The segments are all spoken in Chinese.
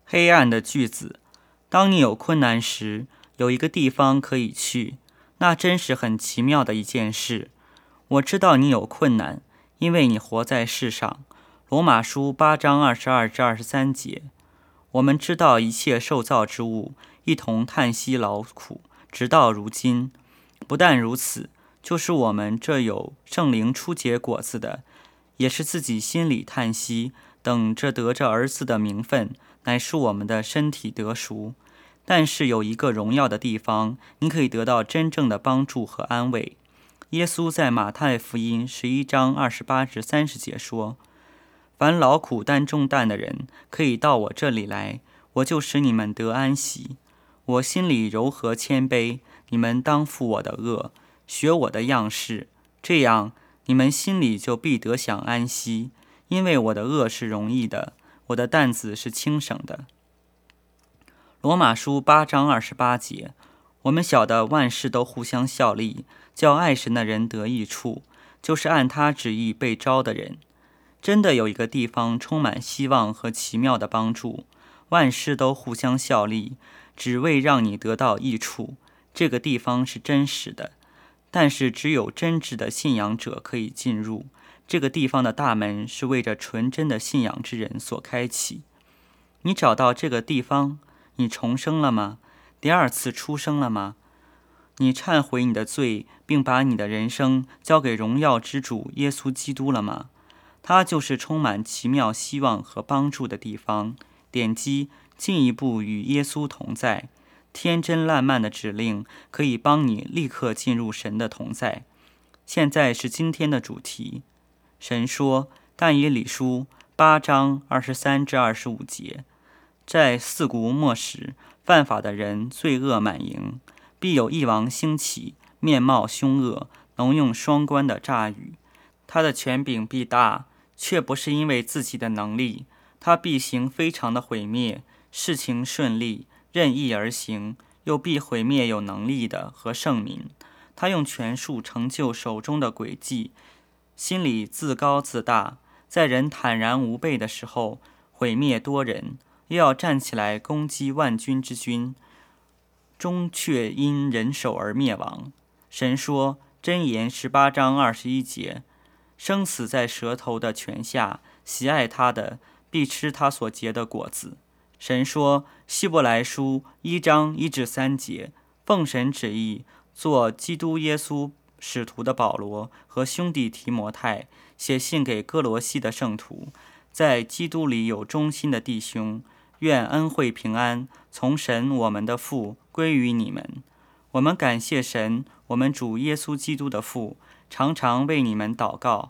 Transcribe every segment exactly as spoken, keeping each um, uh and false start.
黑暗的句子。当你有困难时，有一个地方可以去，那真是很奇妙的一件事。我知道你有困难，因为你活在世上。罗马书八章二十二至二十三节。我们知道一切受造之物一同叹息劳苦，直到如今。不但如此，就是我们这有圣灵初结果子的，也是自己心里叹息，等着得着儿子的名分，乃是我们的身体得赎。但是有一个荣耀的地方，你可以得到真正的帮助和安慰。耶稣在马太福音十一章二十八至三十节说：凡劳苦担重担的人，可以到我这里来，我就使你们得安息。我心里柔和谦卑，你们当负我的恶，学我的样式，这样你们心里就必得享安息。因为我的恶是容易的，我的担子是轻省的。罗马书八章二十八节。我们晓得万事都互相效力，叫爱神的人得益处，就是按他旨意被招的人。真的有一个地方充满希望和奇妙的帮助，万事都互相效力，只为让你得到益处。这个地方是真实的，但是只有真挚的信仰者可以进入。这个地方的大门是为着纯真的信仰之人所开启。你找到这个地方，你重生了吗？第二次出生了吗？你忏悔你的罪，并把你的人生交给荣耀之主耶稣基督了吗？它就是充满奇妙希望和帮助的地方。点击进一步与耶稣同在，天真烂漫的指令可以帮你立刻进入神的同在。现在是今天的主题。神说，但以理书八章二十三至二十五节，在四谷末时，犯法的人罪恶满盈，必有一王兴起，面貌凶恶，能用双关的诈语。他的权柄必大，却不是因为自己的能力，他必行非常的毁灭，事情顺利，任意而行，又必毁灭有能力的和圣民。他用权术成就手中的诡计，心里自高自大，在人坦然无备的时候毁灭多人，又要站起来攻击万军之君，终却因人手而灭亡。神说，箴言十八章二十一节，生死在舌头的泉下，喜爱他的必吃他所结的果子。神说，希伯来书一章一至三节，奉神旨意做基督耶稣使徒的保罗和兄弟提摩太，写信给哥罗西的圣徒，在基督里有忠心的弟兄，愿恩惠平安从神我们的父归于你们。我们感谢神，我们主耶稣基督的父，常常为你们祷告。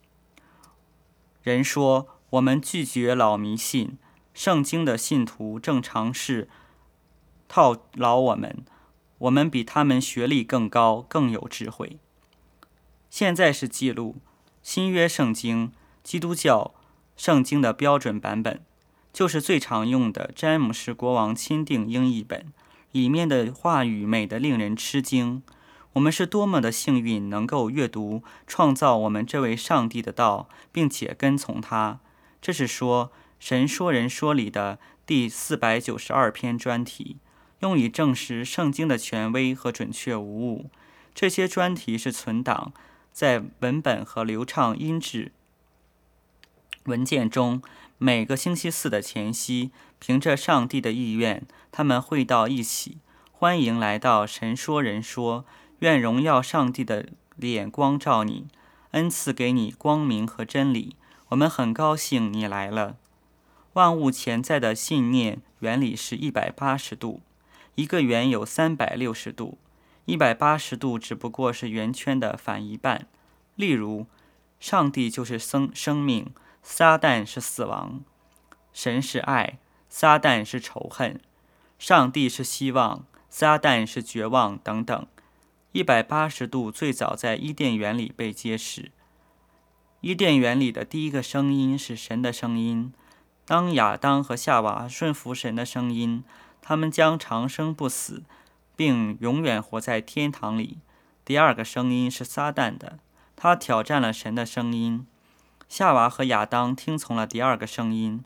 人说，我们拒绝老迷信，圣经的信徒正尝试套牢我们，我们比他们学历更高，更有智慧。现在是记录新约圣经基督教圣经的标准版本，就是最常用的詹姆士国王钦定英译本，里面的话语美得令人吃惊。我们是多么的幸运，能够阅读创造我们这位上帝的道，并且跟从他。这是说神说人说里的第四百九十二篇专题，用以证实圣经的权威和准确无误。这些专题是存档在文本和流畅音质文件中，每个星期四的前夕，凭着上帝的意愿，他们会到一起。欢迎来到神说人说，愿荣耀上帝的脸光照你，恩赐给你光明和真理。我们很高兴你来了。万物潜在的信念原理是一百八十度，一个圆有三百六十度，一百八十度只不过是圆圈的反一半。例如，上帝就是生生命，撒旦是死亡；神是爱，撒旦是仇恨；上帝是希望，撒旦是绝望等等。一百八十度最早在伊甸园里被揭示。伊甸园里的第一个声音是神的声音。当亚当和夏娃顺服神的声音，他们将长生不死，并永远活在天堂里。第二个声音是撒旦的，他挑战了神的声音。夏娃和亚当听从了第二个声音，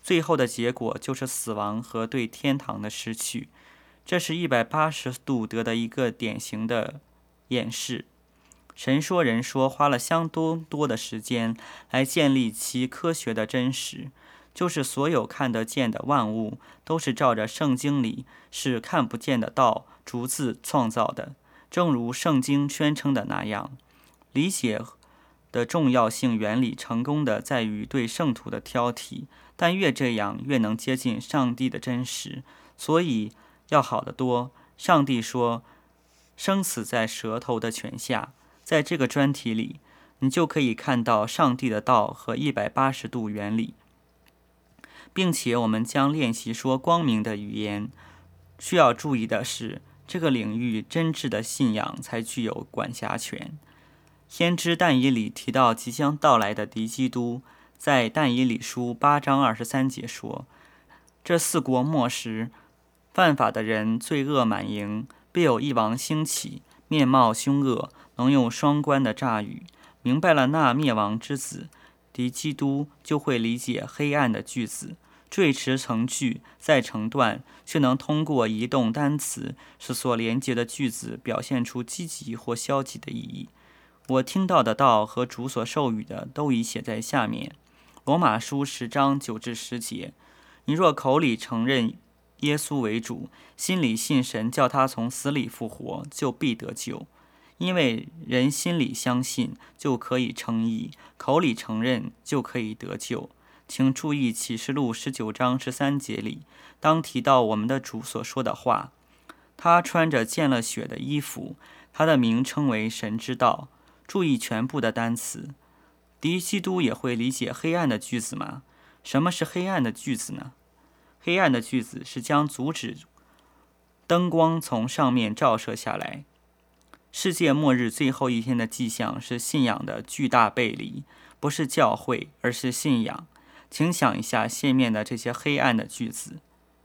最后的结果就是死亡和对天堂的失去。这是一百八十度得的一个典型的演示。神说人说花了相当多的时间来建立其科学的真实，就是所有看得见的万物都是照着圣经里是看不见的道逐字创造的，正如圣经宣称的那样。理解的重要性原理成功的在于对圣徒的挑剔，但越这样越能接近上帝的真实，所以要好得多。上帝说生死在舌头的权下，在这个专题里你就可以看到上帝的道和一百八十度原理，并且我们将练习说光明的语言。需要注意的是，这个领域真挚的信仰才具有管辖权。先知但以理提到即将到来的敌基督，在但以理书八章二十三节说，这四国末时，犯法的人罪恶满盈，必有一王兴起，面貌凶恶，能用双关的诈语。明白了那灭亡之子敌基督，就会理解黑暗的句子，赘词成句再成段，却能通过移动单词使所连接的句子表现出积极或消极的意义。我听到的道和主所授予的都已写在下面。罗马书十章九至十节，你若口里承认耶稣为主，心里信神叫他从死里复活，就必得救。因为人心里相信就可以称义，口里承认就可以得救。请注意启示录十九章十三节里，当提到我们的主所说的话，他穿着见了血的衣服，他的名称为神之道。注意全部的单词。敌基督也会理解黑暗的句子吗？什么是黑暗的句子呢？黑暗的句子是将阻止灯光从上面照射下来。世界末日最后一天的迹象是信仰的巨大背离，不是教会，而是信仰。请想一下下面的这些黑暗的句子：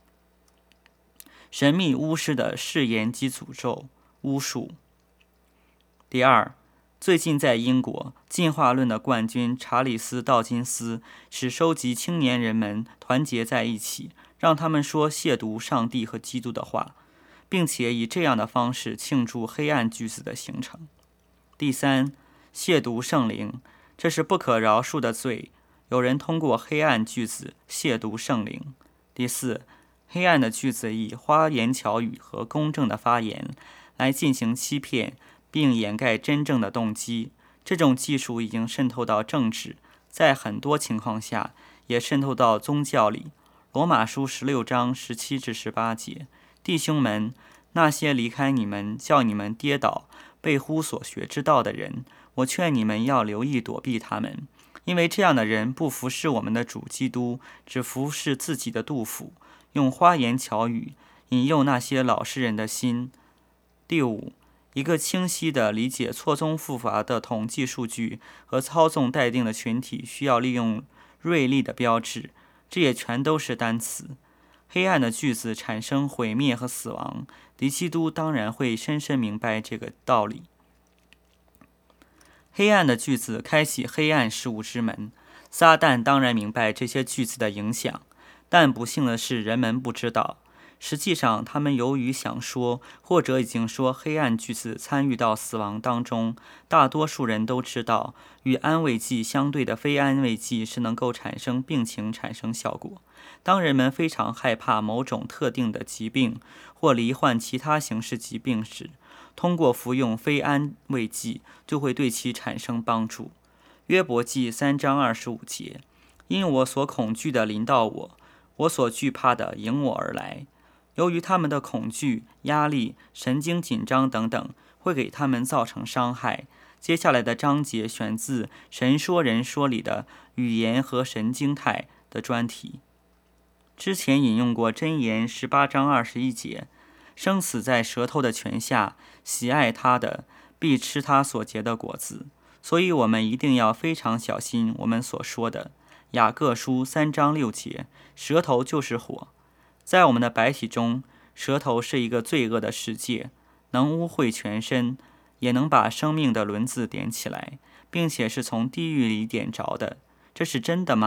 神秘巫师的誓言及诅咒，巫术。第二，最近在英国，进化论的冠军查理斯·道金斯使收集青年人们团结在一起，让他们说亵渎上帝和基督的话，并且以这样的方式庆祝黑暗句子的形成。第三，亵渎圣灵，这是不可饶恕的罪。有人通过黑暗句子亵渎圣灵。第四，黑暗的句子以花言巧语和公正的发言来进行欺骗，并掩盖真正的动机。这种技术已经渗透到政治，在很多情况下也渗透到宗教里。罗马书十六章十七至十八节，弟兄们，那些离开你们，叫你们跌倒、背乎所学之道的人，我劝你们要留意躲避他们，因为这样的人不服侍我们的主基督，只服侍自己的肚腹，用花言巧语引诱那些老实人的心。第五，一个清晰地理解错综复杂的统计数据和操纵待定的群体需要利用锐利的标志，这也全都是单词。黑暗的句子产生毁灭和死亡，敌基督当然会深深明白这个道理。黑暗的句子开启黑暗事物之门，撒旦当然明白这些句子的影响，但不幸的是人们不知道。实际上，他们由于想说，或者已经说黑暗句子参与到死亡当中。大多数人都知道，与安慰剂相对的非安慰剂是能够产生病情、产生效果。当人们非常害怕某种特定的疾病或罹患其他形式疾病时，通过服用非安慰剂就会对其产生帮助。约伯记三章二十五节，因我所恐惧的临到我，我所惧怕的迎我而来。由于他们的恐惧、压力、神经紧张等等会给他们造成伤害。接下来的章节选自《神说人说》里的语言和神经态的专题。之前引用过箴言十八章二十一节，生死在舌头的权下，喜爱它的必吃它所结的果子。所以我们一定要非常小心我们所说的。雅各书三章六节，舌头就是火。在我们的白体中，舌头是一个罪恶的世界，能污秽全身，也能把生命的轮子点起来，并且是从地狱里点着的。这是真的吗？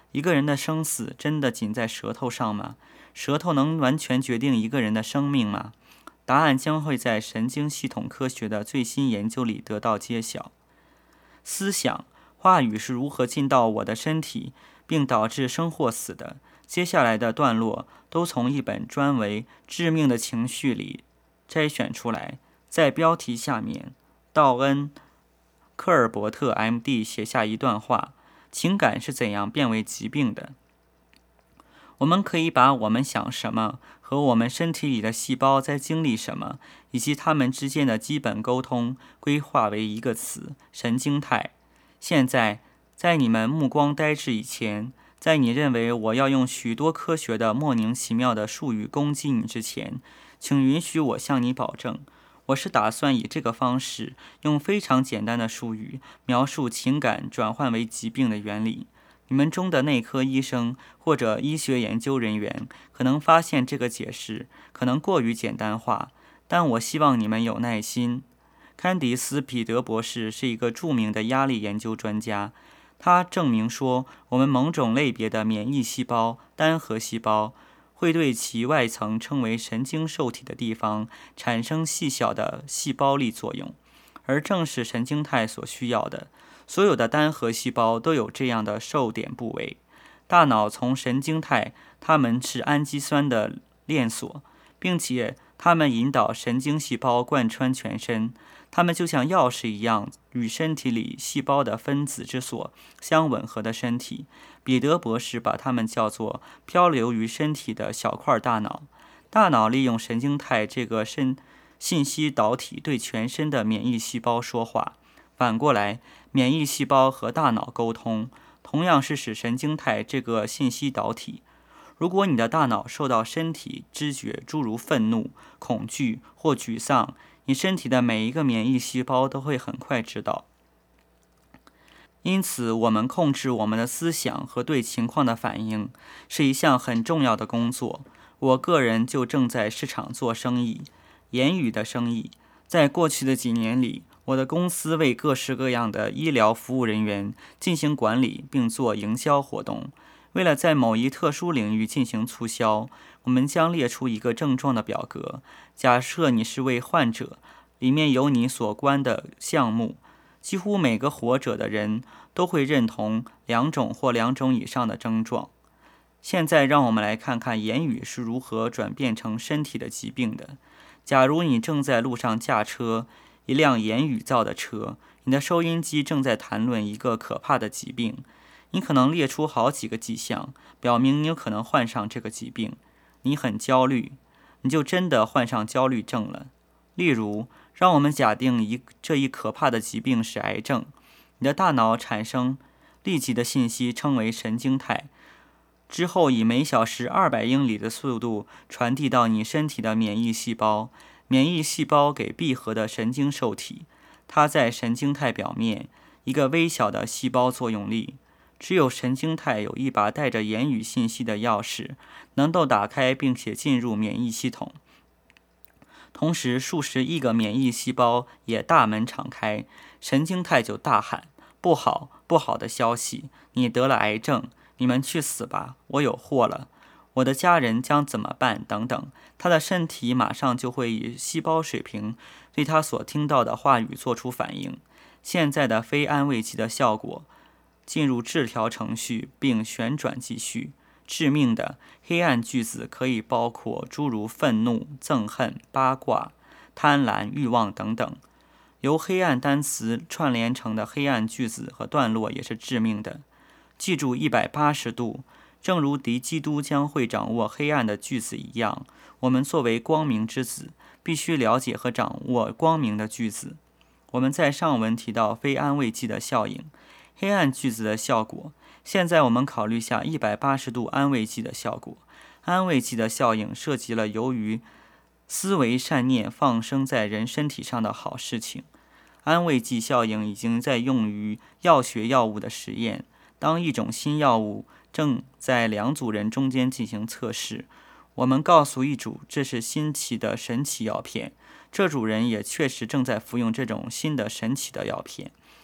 一个人的生死真的仅在舌头上吗？舌头能完全决定一个人的生命吗？答案将会在神经系统科学的最新研究里得到揭晓。思想、话语是如何进到我的身体，并导致生或死的？接下来的段落都从一本专为《致命的情绪》里摘选出来。在标题下面，道恩·科尔伯特 M D 写下一段话：情感是怎样变为疾病的？我们可以把我们想什么和我们身体里的细胞在经历什么，以及它们之间的基本沟通归化为一个词——神经态。现在，在你们目光呆滞以前，在你认为我要用许多科学的莫名其妙的术语攻击你之前，请允许我向你保证，我是打算以这个方式，用非常简单的术语描述情感转换为疾病的原理。你们中的内科医生或者医学研究人员可能发现这个解释可能过于简单化，但我希望你们有耐心。坎迪斯·彼得博士是一个著名的压力研究专家，他证明说，我们某种类别的免疫细胞单核细胞会对其外层称为神经受体的地方产生细小的细胞粒作用，而正是神经态所需要的。所有的单核细胞都有这样的受点部位。大脑从神经态，它们是氨基酸的链锁，并且它们引导神经细胞贯穿全身。它们就像钥匙一样，与身体里细胞的分子之所相吻合的身体。彼得博士把它们叫做漂流于身体的小块大脑。大脑利用神经态这个信信息导体对全身的免疫细胞说话。反过来，免疫细胞和大脑沟通，同样是使神经态这个信息导体。如果你的大脑受到身体知觉，诸如愤怒、恐惧或沮丧，你身体的每一个免疫细胞都会很快知道。因此，我们控制我们的思想和对情况的反应是一项很重要的工作。我个人就正在市场做生意，言语的生意。在过去的几年里，我的公司为各式各样的医疗服务人员进行管理并做营销活动。为了在某一特殊领域进行促销，我们将列出一个症状的表格。假设你是位患者，里面有你所关的项目。几乎每个活着的人都会认同两种或两种以上的症状。现在让我们来看看言语是如何转变成身体的疾病的。假如你正在路上驾车，一辆言语造的车，你的收音机正在谈论一个可怕的疾病，你可能列出好几个迹象，表明你有可能患上这个疾病。你很焦虑，你就真的患上焦虑症了。例如，让我们假定一这一可怕的疾病是癌症，你的大脑产生立即的信息称为神经态，之后以每小时二百英里的速度传递到你身体的免疫细胞。免疫细胞给闭合的神经受体，它在神经态表面一个微小的细胞作用力。只有神经态有一把带着言语信息的钥匙，能够打开并且进入免疫系统。同时，数十亿个免疫细胞也大门敞开，神经态就大喊：不好，不好的消息，你得了癌症，你们去死吧，我有祸了，我的家人将怎么办等等。他的身体马上就会以细胞水平对他所听到的话语做出反应。现在的非安慰剂的效果进入治疗程序并旋转继续。致命的黑暗句子可以包括诸如愤怒、憎恨、八卦、贪婪、欲望等等。由黑暗单词串联成的黑暗句子和段落也是致命的。记住一百八十度，正如敌基督将会掌握黑暗的句子一样，我们作为光明之子，必须了解和掌握光明的句子。我们在上文提到非安慰剂的效应，黑暗句子的效果。现在我们考虑下一百八十度安慰剂的效果。安慰剂的效应涉及了由于思维善念放生在人身体上的好事情。安慰剂效应已经在用于药学药物的实验。当一种新药物正在两组人中间进行测试，我们告诉一组这是新奇的神奇药片，这组人也确实正在服用这种新的神奇的药片。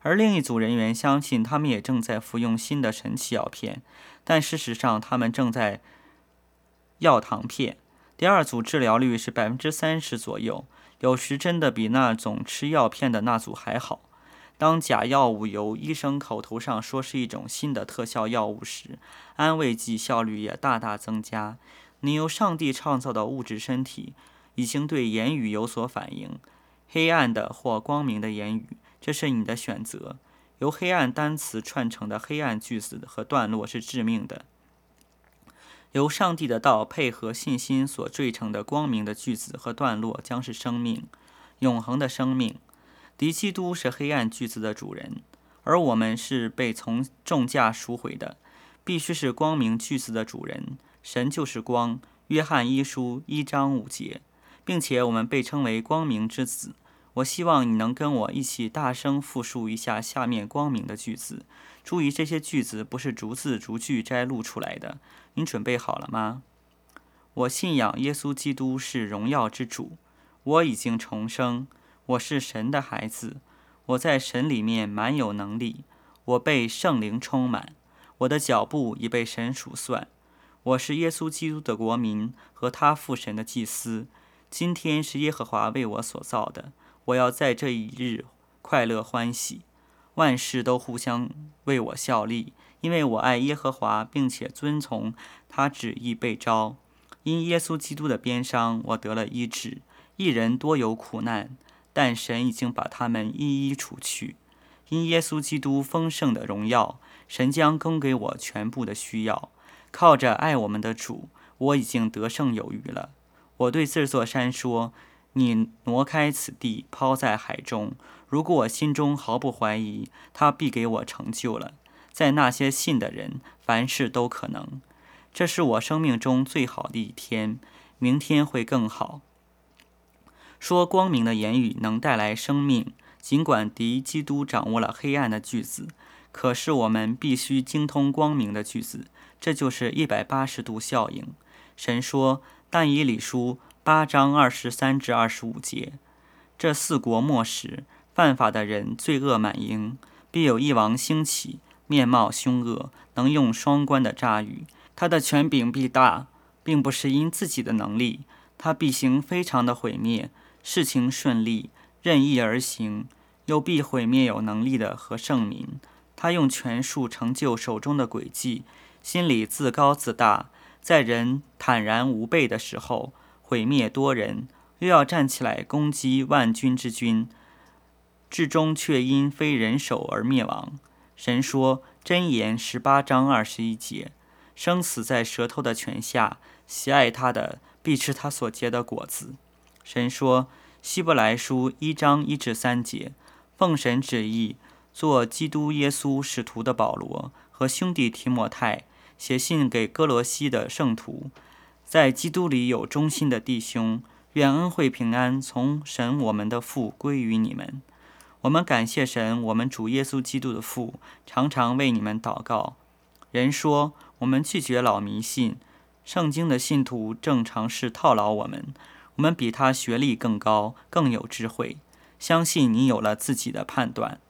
而另一组人员相信他们也正在服用新的神奇药片，但事实上他们正在药糖片。第二组治疗率是 百分之三十 左右，有时真的比那种吃药片的那组还好。当假药物由医生口头上说是一种新的特效药物时，安慰剂效率也大大增加。你由上帝创造的物质身体已经对言语有所反应，黑暗的或光明的言语，这是你的选择。由黑暗单词串成的黑暗句子和段落是致命的。由上帝的道配合信心所缀成的光明的句子和段落将是生命，永恒的生命。敌基督是黑暗句子的主人，而我们是被从重价赎回的，必须是光明句子的主人。神就是光，约翰一书一章五节，并且我们被称为光明之子。我希望你能跟我一起大声复述一下下面光明的句子。注意，这些句子不是逐字逐句摘录出来的。你准备好了吗？我信仰耶稣基督是荣耀之主，我已经重生，我是神的孩子，我在神里面满有能力，我被圣灵充满，我的脚步已被神数算，我是耶稣基督的国民和他父神的祭司。今天是耶和华为我所造的，我要在这一日快乐欢喜，万事都互相为我效力，因为我爱耶和华，并且遵从他旨意被召。因耶稣基督的鞭伤，我得了医治。一人多有苦难，但神已经把他们一一除去。因耶稣基督丰盛的荣耀，神将供给我全部的需要。靠着爱我们的主，我已经得胜有余了。我对这座山说，你挪开此地，抛在海中。如果我心中毫不怀疑，他必给我成就了。在那些信的人，凡事都可能。这是我生命中最好的一天，明天会更好。说光明的言语能带来生命，尽管敌基督掌握了黑暗的句子，可是我们必须精通光明的句子，这就是一百八十度效应。神说，但以理书八章二十三至二十五节，这四国末时，犯法的人罪恶满盈，必有一王兴起，面貌凶恶，能用双关的诈语。他的权柄必大，并不是因自己的能力，他必行非常的毁灭，事情顺利，任意而行，又必毁灭有能力的和圣民。他用权术成就手中的诡计，心里自高自大，在人坦然无备的时候，毁灭多人，又要站起来攻击万军之君，至终却因非人手而灭亡。神说，箴言十八章二十一节，生死在舌头的权下，喜爱他的必吃他所结的果子。神说，希伯来书一章一至三节，奉神旨意，做基督耶稣使徒的保罗和兄弟提摩太，写信给哥罗西的圣徒，在基督里有忠心的弟兄，愿恩惠平安从神我们的父归于你们。我们感谢神，我们主耶稣基督的父，常常为你们祷告。人说，我们拒绝老迷信，圣经的信徒正尝试套牢我们，我们比他学历更高，更有智慧。相信你有了自己的判断。